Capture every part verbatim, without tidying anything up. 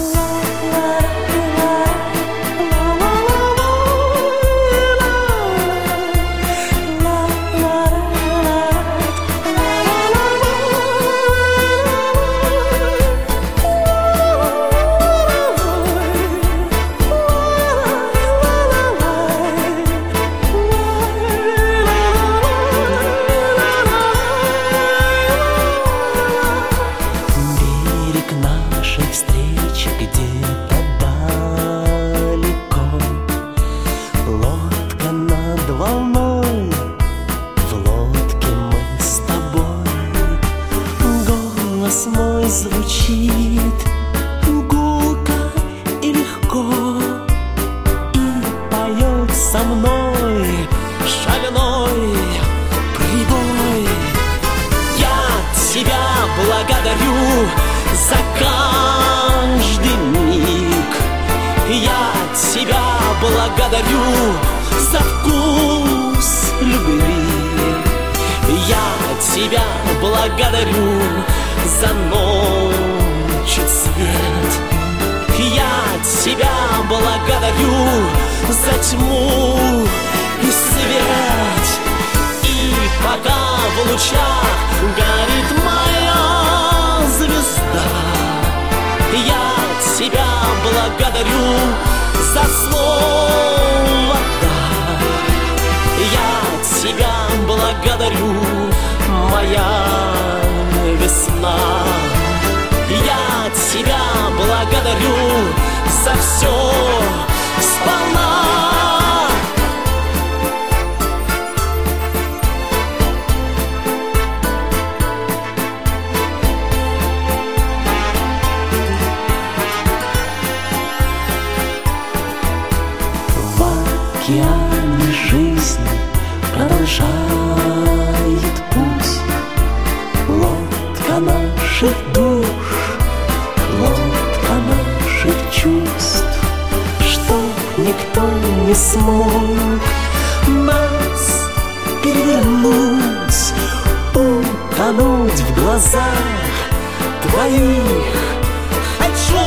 Мой звучит гулко и легко, и поет со мной шальной прибой. Я тебя благодарю за каждый миг, я тебя благодарю за вкус любви, я тебя благодарю за ночь и свет. Я тебя благодарю за тьму и свет. И пока в лучах горит моя звезда, я тебя благодарю за слово «да». Я тебя благодарю, моя весна. Я тебя благодарю за все сполна. В океане жизни продолжает путь лодка наших душ, лодка наших чувств, чтоб никто не смог нас перевернуть, утонуть в глазах твоих хочу.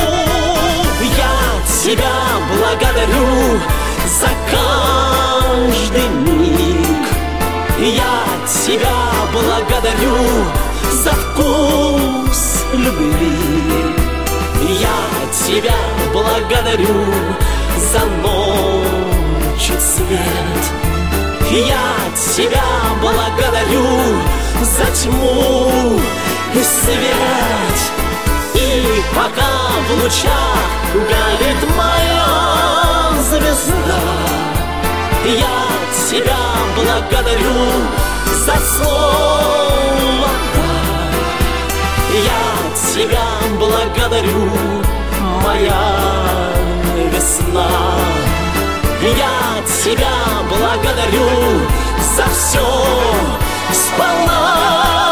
Я тебя благодарю за каждый миг, я тебя благодарю за вкус любви, я тебя благодарю за ночь и свет. Я тебя благодарю за тьму и свет. И пока в лучах горит моя звезда, я тебя благодарю за слово «да». Я тебя благодарю, моя весна. Я тебя благодарю за все сполна.